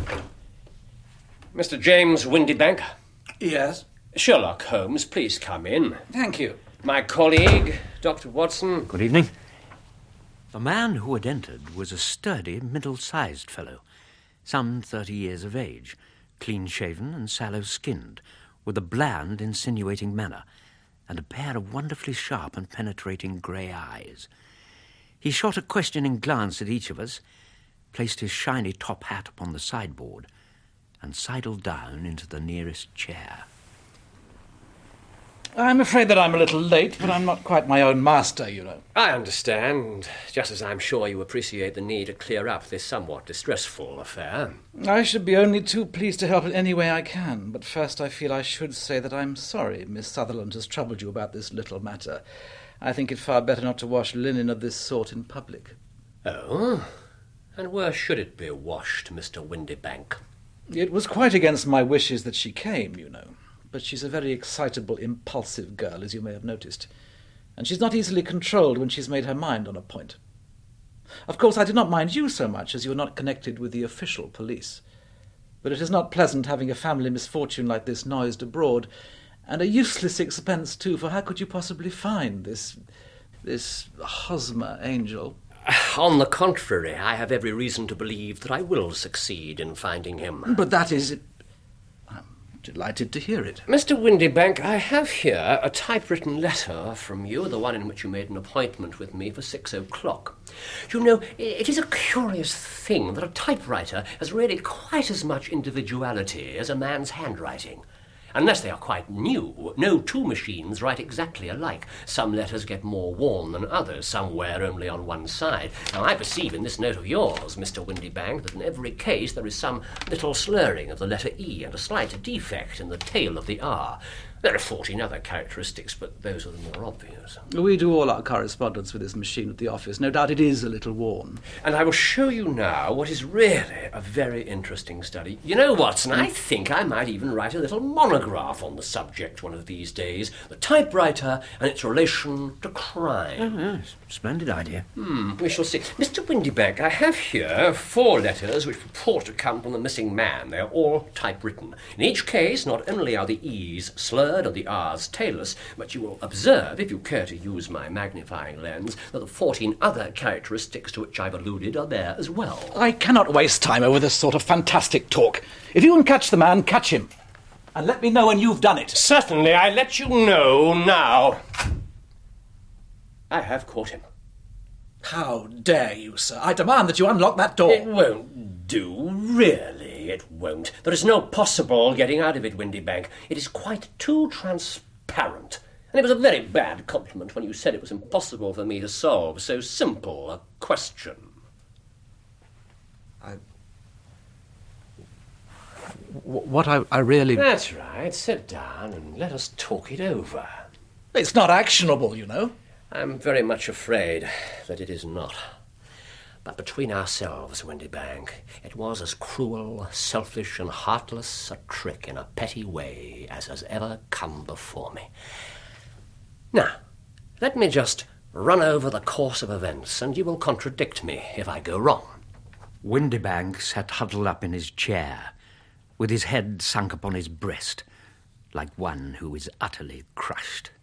Mr. James Windybank. Yes? Sherlock Holmes, please come in. Thank you. My colleague, Dr. Watson. Good evening. The man who had entered was a sturdy, middle-sized fellow, some 30 years of age, clean-shaven and sallow-skinned, with a bland, insinuating manner, and a pair of wonderfully sharp and penetrating grey eyes. He shot a questioning glance at each of us, placed his shiny top hat upon the sideboard, and sidled down into the nearest chair. I'm afraid that I'm a little late, but I'm not quite my own master, you know. I understand, just as I'm sure you appreciate the need to clear up this somewhat distressful affair. I should be only too pleased to help in any way I can, but first I feel I should say that I'm sorry Miss Sutherland has troubled you about this little matter. I think it far better not to wash linen of this sort in public. Oh? And where should it be washed, Mr. Windybank? It was quite against my wishes that she came, you know. But she's a very excitable, impulsive girl, as you may have noticed. And she's not easily controlled when she's made her mind on a point. Of course, I do not mind you so much, as you are not connected with the official police. But it is not pleasant having a family misfortune like this noised abroad, and a useless expense, too, for how could you possibly find this Hosmer Angel? On the contrary, I have every reason to believe that I will succeed in finding him. But that is... I'm delighted to hear it. Mr. Windybank, I have here a typewritten letter from you, the one in which you made an appointment with me for 6 o'clock. You know, it is a curious thing that a typewriter has really quite as much individuality as a man's handwriting. Unless they are quite new, no two machines write exactly alike. Some letters get more worn than others, some wear only on one side. Now, I perceive in this note of yours, Mr. Windybank, that in every case there is some little slurring of the letter E and a slight defect in the tail of the R. There are 14 other characteristics, but those are the more obvious. We do all our correspondence with this machine at the office. No doubt it is a little worn. And I will show you now what is really a very interesting study. You know, Watson, I think I might even write a little monograph on the subject one of these days. The typewriter and its relation to crime. Oh, yes. Splendid idea. We shall see. Mr. Windybank, I have here 4 letters which purport to come from the missing man. They are all typewritten. In each case, not only are the E's slurred or the R's tailless, but you will observe, if you care to use my magnifying lens, that the 14 other characteristics to which I've alluded are there as well. I cannot waste time over this sort of fantastic talk. If you can catch the man, catch him. And let me know when you've done it. Certainly, I let you know now. I have caught him. How dare you, sir? I demand that you unlock that door. It won't do, really, it won't. There is no possible getting out of it, Windybank. It is quite too transparent. And it was a very bad compliment when you said it was impossible for me to solve so simple a question. What I really... That's right. Sit down and let us talk it over. It's not actionable, you know. I'm very much afraid that it is not. But between ourselves, Windybank, it was as cruel, selfish, and heartless a trick in a petty way as has ever come before me. Now, let me just run over the course of events, and you will contradict me if I go wrong. Windybank sat huddled up in his chair, with his head sunk upon his breast, like one who is utterly crushed.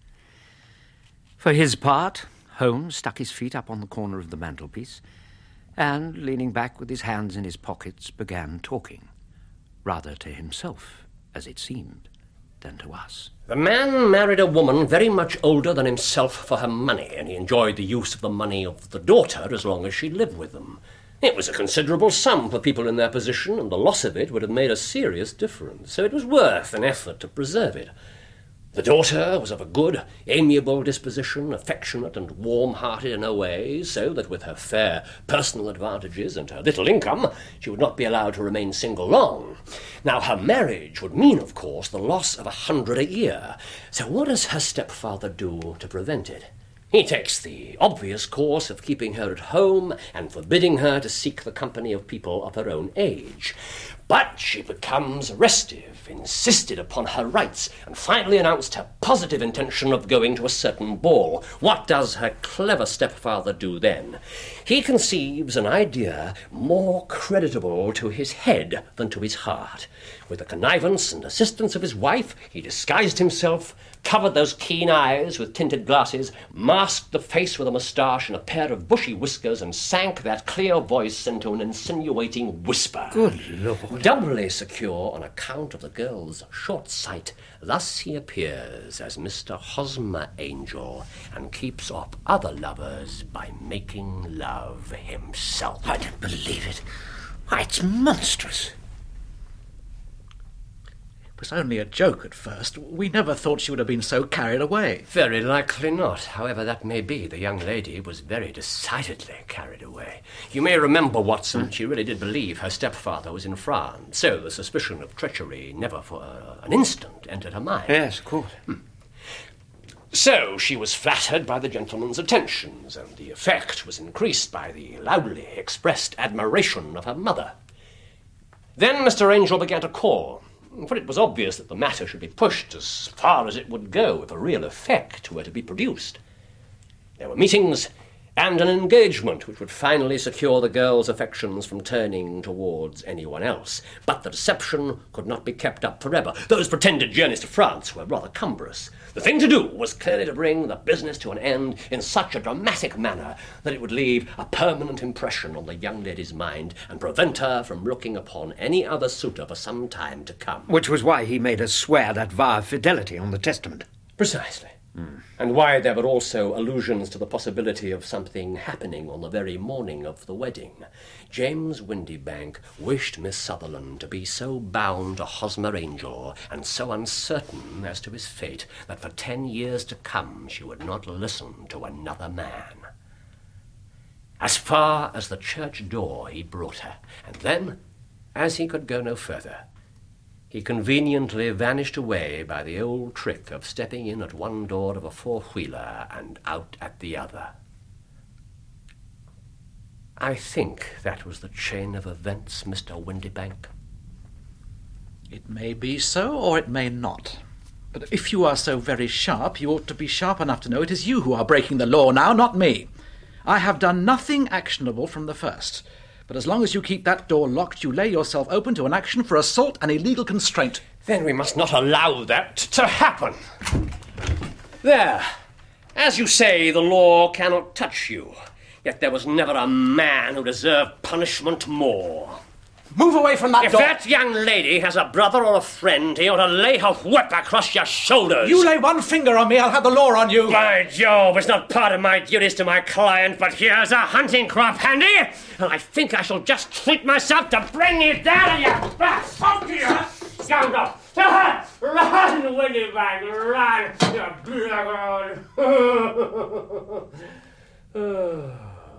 For his part, Holmes stuck his feet up on the corner of the mantelpiece and, leaning back with his hands in his pockets, began talking, rather to himself, as it seemed, than to us. The man married a woman very much older than himself for her money, and he enjoyed the use of the money of the daughter as long as she lived with them. It was a considerable sum for people in their position, and the loss of it would have made a serious difference, so it was worth an effort to preserve it. The daughter was of a good, amiable disposition, affectionate and warm-hearted in her ways, so that with her fair personal advantages and her little income, she would not be allowed to remain single long. Now, her marriage would mean, of course, the loss of 100 a year. So what does her stepfather do to prevent it? He takes the obvious course of keeping her at home and forbidding her to seek the company of people of her own age. But she becomes restive, insisted upon her rights, and finally announced her positive intention of going to a certain ball. What does her clever stepfather do then? He conceives an idea more creditable to his head than to his heart. With the connivance and assistance of his wife, he disguised himself, covered those keen eyes with tinted glasses, masked the face with a moustache and a pair of bushy whiskers, and sank that clear voice into an insinuating whisper. Good Lord. Doubly secure on account of the girl's short sight, thus he appears as Mr. Hosmer Angel and keeps off other lovers by making love himself. I don't believe it. Why, it's monstrous. It was only a joke at first. We never thought she would have been so carried away. Very likely not. However that may be, the young lady was very decidedly carried away. You may remember, Watson, she really did believe her stepfather was in France, so the suspicion of treachery never for an instant entered her mind. Yes, of course. So she was flattered by the gentleman's attentions, and the effect was increased by the loudly expressed admiration of her mother. Then Mr. Angel began to call, for it was obvious that the matter should be pushed as far as it would go if a real effect were to be produced. There were meetings and an engagement which would finally secure the girl's affections from turning towards anyone else. But the deception could not be kept up forever. Those pretended journeys to France were rather cumbrous. The thing to do was clearly to bring the business to an end in such a dramatic manner that it would leave a permanent impression on the young lady's mind and prevent her from looking upon any other suitor for some time to come. Which was why he made us swear that vow of fidelity on the testament. Precisely. And why there were also allusions to the possibility of something happening on the very morning of the wedding. James Windybank wished Miss Sutherland to be so bound to Hosmer Angel and so uncertain as to his fate that for 10 years to come she would not listen to another man. As far as the church door he brought her, and then, as he could go no further, he conveniently vanished away by the old trick of stepping in at one door of a four-wheeler and out at the other. I think that was the chain of events, Mr. Windybank. It may be so, or it may not. But if you are so very sharp, you ought to be sharp enough to know it is you who are breaking the law now, not me. I have done nothing actionable from the first. But as long as you keep that door locked, you lay yourself open to an action for assault and illegal constraint. Then we must not allow that to happen. There. As you say, the law cannot touch you. Yet there was never a man who deserved punishment more. Move away from that If door. that young lady has a brother or a friend, he ought to lay her whip across your shoulders. You lay one finger on me, I'll have the law on you. By Jove, it's not part of my duties to my client, but here's a hunting crop handy, and I think I shall just treat myself to bring you down, you funky scoundrel. Run, Winnibag, run, you blackguard.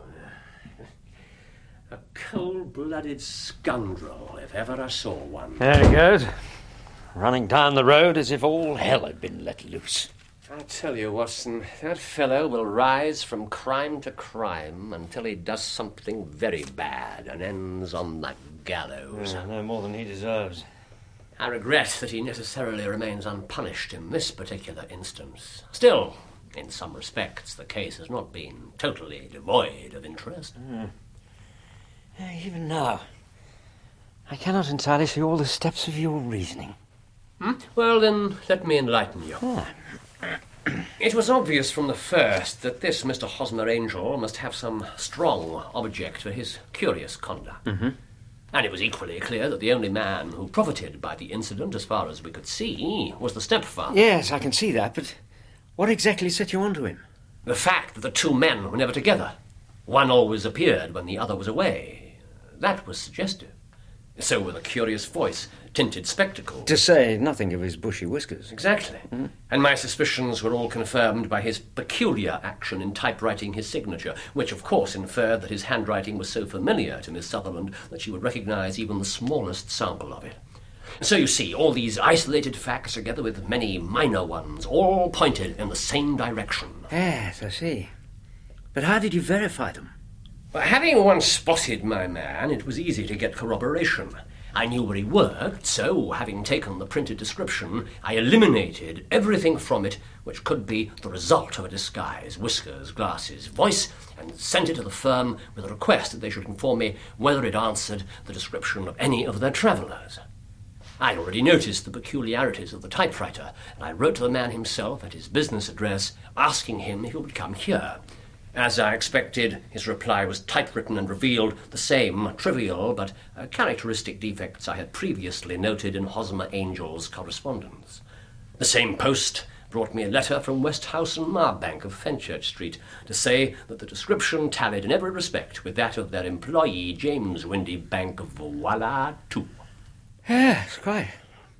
A cold-blooded scoundrel, if ever I saw one. There he goes, running down the road as if all hell had been let loose. I tell you, Watson, that fellow will rise from crime to crime until he does something very bad and ends on the gallows. No more than he deserves. I regret that he necessarily remains unpunished in this particular instance. Still, in some respects, the case has not been totally devoid of interest. Even now, I cannot entirely see all the steps of your reasoning. Well, then, let me enlighten you. It was obvious from the first that this Mr. Hosmer Angel must have some strong object for his curious conduct. And it was equally clear that the only man who profited by the incident, as far as we could see, was the stepfather. Yes, I can see that, but what exactly set you onto him? The fact that the two men were never together. One always appeared when the other was away. That was suggestive. So were the curious voice, tinted spectacles. To say nothing of his bushy whiskers. Exactly. And my suspicions were all confirmed by his peculiar action in typewriting his signature, which of course inferred that his handwriting was so familiar to Miss Sutherland that she would recognize even the smallest sample of it. So you see, all these isolated facts, together with many minor ones, all pointed in the same direction. Yes, I see. But how did you verify them? Well, having once spotted my man, it was easy to get corroboration. I knew where he worked, so, having taken the printed description, I eliminated everything from it which could be the result of a disguise, whiskers, glasses, voice, and sent it to the firm with a request that they should inform me whether it answered the description of any of their travellers. I'd already noticed the peculiarities of the typewriter, and I wrote to the man himself at his business address, asking him if he would come here. As I expected, his reply was typewritten and revealed the same trivial but characteristic defects I had previously noted in Hosmer Angel's correspondence. The same post brought me a letter from Westhouse and Marbank of Fenchurch Street to say that the description tallied in every respect with that of their employee, James Windybank of Voila 2. Yes, quite.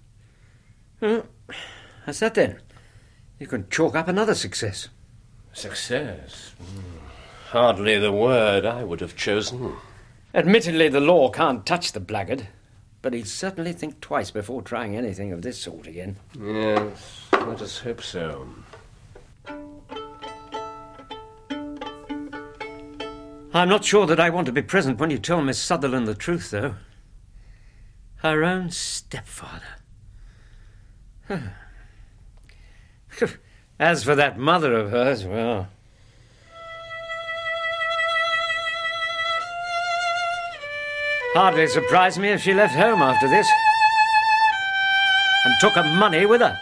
Well, that's that then. You can chalk up another success. Success? Hardly the word I would have chosen. Admittedly, the law can't touch the blackguard, but he'd certainly think twice before trying anything of this sort again. Yes, let us hope so. I'm not sure that I want to be present when you tell Miss Sutherland the truth, though. Her own stepfather. As for that mother of hers, well... Hardly surprised me if she left home after this. And took her money with her.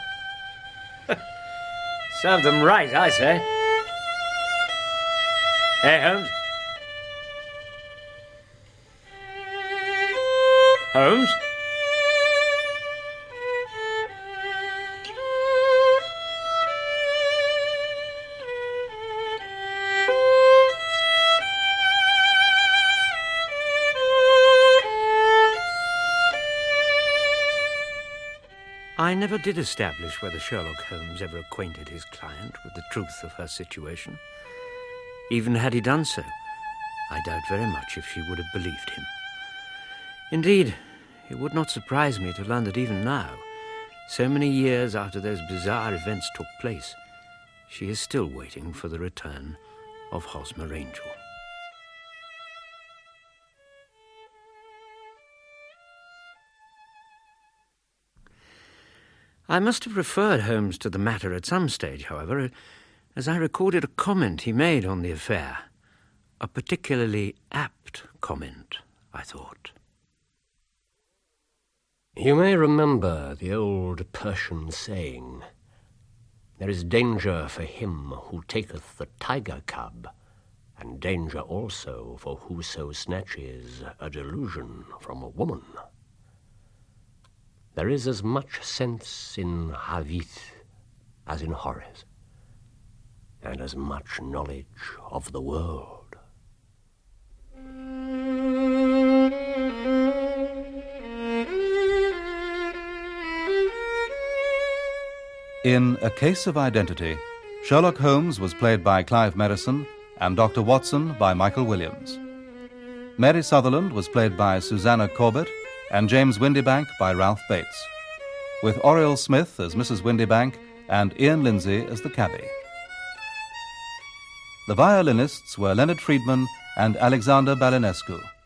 Served them right, I say. Hey, Holmes? Holmes? I never did establish whether Sherlock Holmes ever acquainted his client with the truth of her situation. Even had he done so, I doubt very much if she would have believed him. Indeed, it would not surprise me to learn that even now, so many years after those bizarre events took place, she is still waiting for the return of Hosmer Angel. I must have referred Holmes to the matter at some stage, however, as I recorded a comment he made on the affair. A particularly apt comment, I thought. You may remember the old Persian saying, "There is danger for him who taketh the tiger cub and danger also for whoso snatches a delusion from a woman. There is as much sense in Havith as in Horace, and as much knowledge of the world. In A Case of Identity, Sherlock Holmes was played by Clive Merrison and Dr. Watson by Michael Williams. Mary Sutherland was played by Susanna Corbett and James Windybank by Ralph Bates, with Oriel Smith as Mrs. Windybank and Ian Lindsay as the cabbie. The violinists were Leonard Friedman and Alexander Balinescu.